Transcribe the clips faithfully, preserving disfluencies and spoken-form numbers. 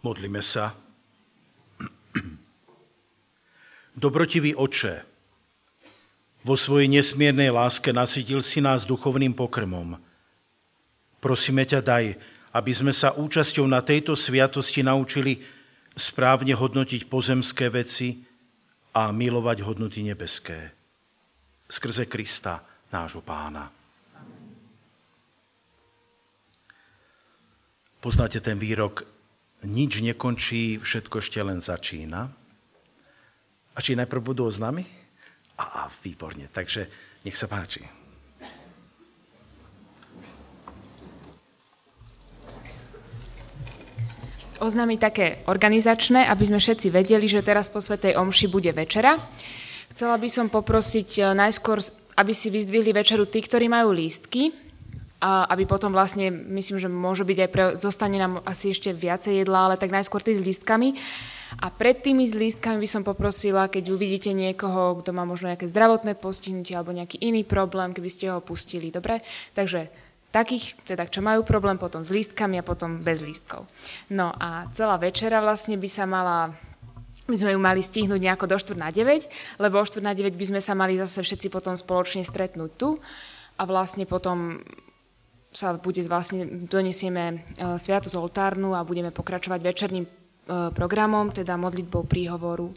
Modlíme sa. Dobrotivý Otče, vo svojej nesmiernej láske nasytil si nás duchovným pokrmom. Prosíme ťa, daj, aby sme sa účasťou na tejto sviatosti naučili správne hodnotiť pozemské veci a milovať hodnoty nebeské. Skrze Krista, nášho Pána. Poznáte ten výrok, nič nekončí, všetko ešte len začína. A či najprv budú oznámy? Á, výborne, takže nech sa páči. Oznámy také organizačné, aby sme všetci vedeli, že teraz po svätej omši bude večera. Chcela by som poprosiť najskôr, aby si vyzdvihli večeru tí, ktorí majú lístky, a aby potom vlastne, myslím, že môže byť aj pre, zostane nám asi ešte viacej jedla, ale tak najskôr tí s lístkami. A pred tými s lístkami by som poprosila, keď uvidíte niekoho, kto má možno nejaké zdravotné postihnutie alebo nejaký iný problém, keby ste ho pustili, dobre? Takže takých, teda čo majú problém, potom s lístkami a potom bez lístkov. No a celá večera vlastne by sa mala, my sme ju mali stihnúť nejako do štvrť na deväť, lebo o štvrť na deväť by sme sa mali zase všetci potom spoločne stretnúť tu a vlastne potom sa bude vlastne, donesieme sviatosť oltárnu a budeme pokračovať večerným programom, teda modlitbou príhovoru.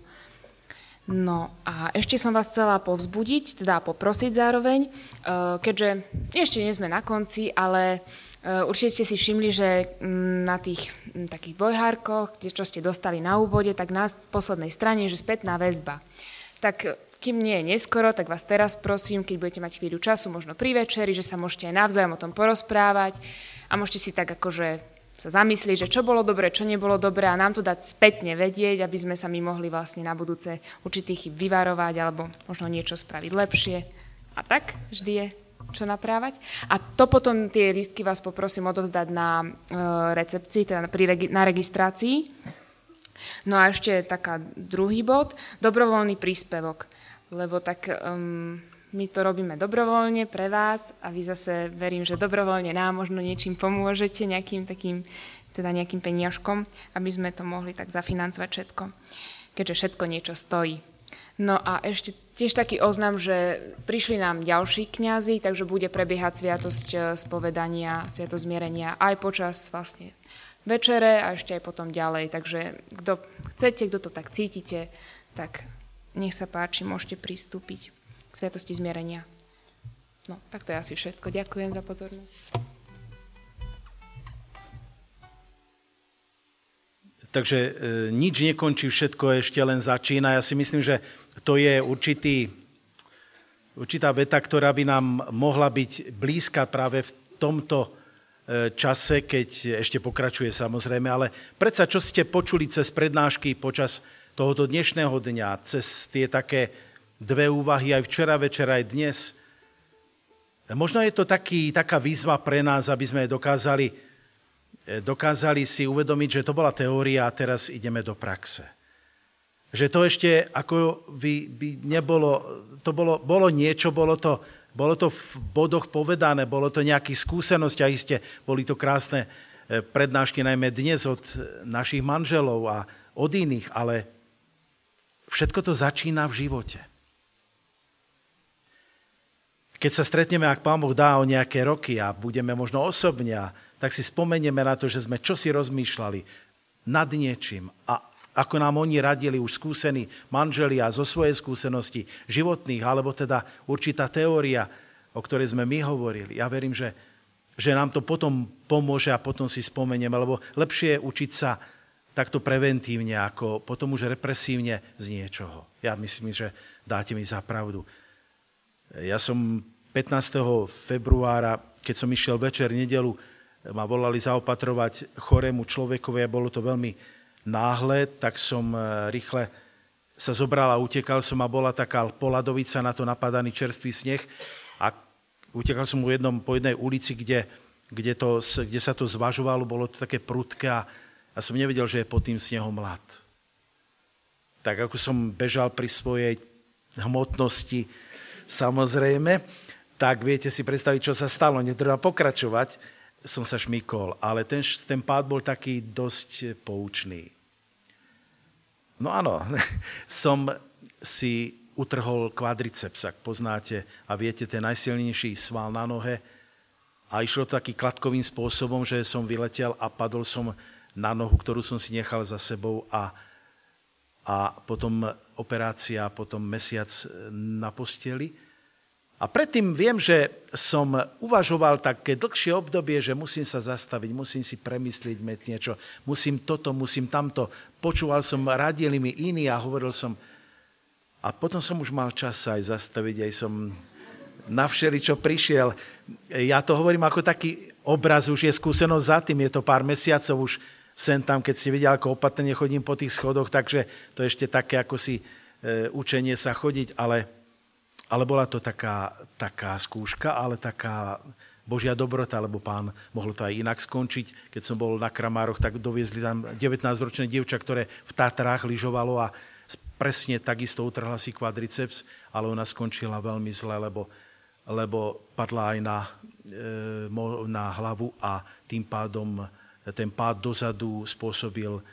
No a ešte som vás chcela povzbudiť, teda poprosiť zároveň, keďže ešte nie sme na konci, ale určite ste si všimli, že na tých takých dvojhárkoch, čo ste dostali na úvode, tak na poslednej strane je, že spätná väzba. Tak kým nie je neskoro, tak vás teraz prosím, keď budete mať chvíľu času, možno pri večeri, že sa môžete aj navzájom o tom porozprávať a môžete si tak akože sa zamyslieť, že čo bolo dobre, čo nebolo dobre a nám to dať spätne vedieť, aby sme sa my mohli vlastne na budúce určitých chyb vyvarovať alebo možno niečo spraviť lepšie. A tak vždy je čo naprávať. A to potom tie lístky vás poprosím odovzdať na e, recepcii, teda pri regi- na registrácii. No a ešte taká druhý bod, dobrovoľný príspevok. Lebo tak um, my to robíme dobrovoľne pre vás a vy zase verím, že dobrovoľne nám možno niečím pomôžete, nejakým takým, teda nejakým peniažkom, aby sme to mohli tak zafinancovať všetko, keďže všetko niečo stojí. No a ešte tiež taký oznam, že prišli nám ďalší kňazi, takže bude prebiehať sviatosť spovedania, sviatosť zmierenia aj počas vlastne večere a ešte aj potom ďalej. Takže kto chcete, kto to tak cítite, tak nech sa páči, môžete pristúpiť k sviatosti zmierenia. No, tak to je asi všetko. Ďakujem za pozornosť. Takže e, nič nekončí, všetko ešte len začína. Ja si myslím, že to je určitý, určitá veta, ktorá by nám mohla byť blízka práve v tomto e, čase, keď ešte pokračuje samozrejme, ale predsa, čo ste počuli cez prednášky počas tohoto dnešného dňa, cez tie také dve úvahy aj včera večer, aj dnes. Možno je to taký, taká výzva pre nás, aby sme dokázali, dokázali si uvedomiť, že to bola teória a teraz ideme do praxe. Že to ešte ako by, by nebolo, to bolo, bolo niečo, bolo to, bolo to v bodoch povedané, bolo to nejakých skúseností a iste boli to krásne prednášky, najmä dnes od našich manželov a od iných, ale všetko to začína v živote. Keď sa stretneme, ak Pán Boh dá o nejaké roky a budeme možno osobne, tak si spomenieme na to, že sme čosi rozmýšľali nad niečím a ako nám oni radili už skúsení manželia zo svojej skúsenosti životných, alebo teda určitá teória, o ktorej sme my hovorili. Ja verím, že, že nám to potom pomôže a potom si spomenieme, lebo lepšie je učiť sa takto preventívne, ako potom už represívne z niečoho. Ja myslím, že dáte mi za pravdu. Ja som pätnásteho februára, keď som išiel večer nedelu, ma volali zaopatrovať chorému človekovi a bolo to veľmi náhle, tak som rýchle sa zobral a utekal som a bola taká poladovica, na to napadaný čerstvý sneh a utekal som po, jednom, po jednej ulici, kde, kde, to, kde sa to zvažovalo, bolo to také prudké a ja som nevedel, že je pod tým snehom ľad. Tak ako som bežal pri svojej hmotnosti, samozrejme, tak viete si predstaviť, čo sa stalo. Netreba pokračovať. som sa šmykol, ale ten, ten pád bol taký dosť poučný. No áno, som si utrhol kvadriceps, ak poznáte a viete, ten najsilnejší sval na nohe a išlo to taký kladkovým spôsobom, že som vyletel a padol som na nohu, ktorú som si nechal za sebou a, a potom operácia, potom mesiac na posteli. A predtým viem, že som uvažoval také dlhšie obdobie, že musím sa zastaviť, musím si premyslieť niečo, musím toto, musím tamto. Počúval som, radili mi iní a hovoril som. A potom som už mal čas sa aj zastaviť, aj som na všeličo prišiel. Ja to hovorím ako taký obraz, už je skúsenosť za tým, je to pár mesiacov už sem tam, keď si videl, ako opatrne chodím po tých schodoch, takže to je ešte také, ako si e, učenie sa chodiť, ale... Ale bola to taká, taká skúška, ale taká Božia dobrota, lebo pán mohlo to aj inak skončiť. Keď som bol na Kramároch, tak doviezli tam devätnásťročné dievča, ktoré v Tatrách lyžovalo a presne takisto utrhla si kvadriceps, ale ona skončila veľmi zle, lebo, lebo padla aj na, e, na hlavu a tým pádom ten pád dozadu spôsobil e,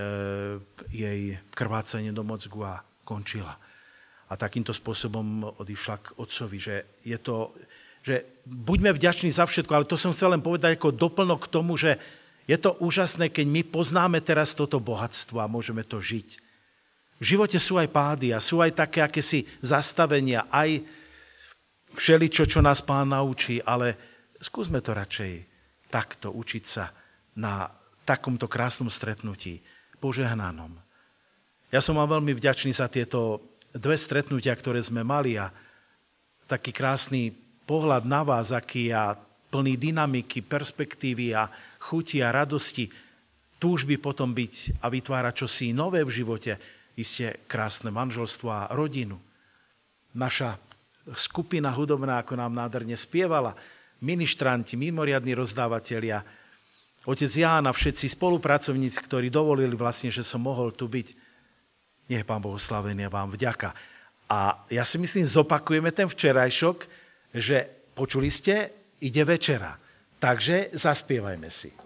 jej krvácanie do mozgu a končila. A takýmto spôsobom odišla k otcovi, že je to, že buďme vďační za všetko, ale to som chcel len povedať ako doplnok k tomu, že je to úžasné, keď my poznáme teraz toto bohatstvo a môžeme to žiť. V živote sú aj pády a sú aj také akési zastavenia, aj všeličo, čo nás pán naučí, ale skúsme to radšej takto učiť sa na takomto krásnom stretnutí, požehnanom. Ja som vám veľmi vďačný za tieto dve stretnutia, ktoré sme mali a taký krásny pohľad na vás, aký a plný dynamiky, perspektívy a chuti a radosti, túžby potom byť a vytvárať čosi nové v živote, isté krásne manželstvo a rodinu. Naša skupina hudobná, ako nám nádherne spievala, ministranti, mimoriadni rozdávatelia, otec Ján a všetci spolupracovníci, ktorí dovolili vlastne, že som mohol tu byť. Nech Pán Boh oslavený a vám vďaka. A ja si myslím, zopakujeme ten včerajšok, že počuli ste, ide večera. Takže zaspievajme si.